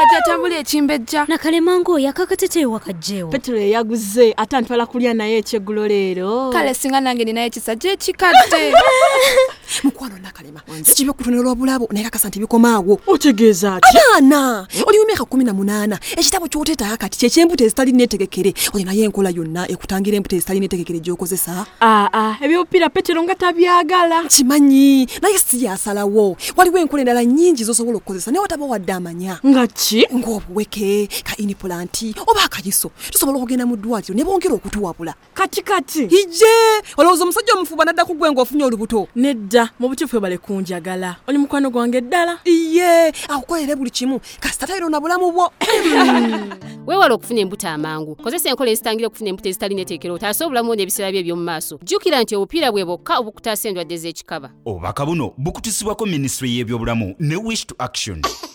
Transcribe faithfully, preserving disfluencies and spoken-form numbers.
kati atambula ekimbejja nakalemango yakakatete wakajjewo Petero yaguze atantwala kulya naye ekyeggulo leero kale singa nange ninaye ekisajja ekikadde mukwano nakalema sikibi okutunula obulabo naye kakasa nti bikomaawo otegeeza ati abaana oli mu myaka kumi na munaana ekitabo ky'oteetaayo kati kyekyembuto ezitali neetegekere olinayo enkola yonna ekutangira embuto ezitali neetegekere gy'okozesa aa ebyopiira Petero nga tabyagala kimanyi naye si yasalawo waliwo enkola endala nnyingi z'osobola okukozesa naye wataba wadde amanya nga ki ng'obuweke ka inipulanti oba akayiso tusobola okugenda mu ddwaliro ne bongera okutuwabula kati kati ije olowooza omusajja omufuba nadda ku gwe ng'ofunye olubuto nedda mu butuufu bale kunjagala oli mukwano gwange ddala iye akukolere buli kimu kasita tayiro na bulamu bwo weewala okufuna embuto amangu kozesa enkola ezitangira okufuna embuto ezitali neteekero otaase obulamu n'ebiseera bye eby'omu maaso jjukira nti obupiira bwe bwokka obukutaasa endwadde z'ekikaba obubaka buno bukutusibwako minisitule y'ebyobulamu ne wish to action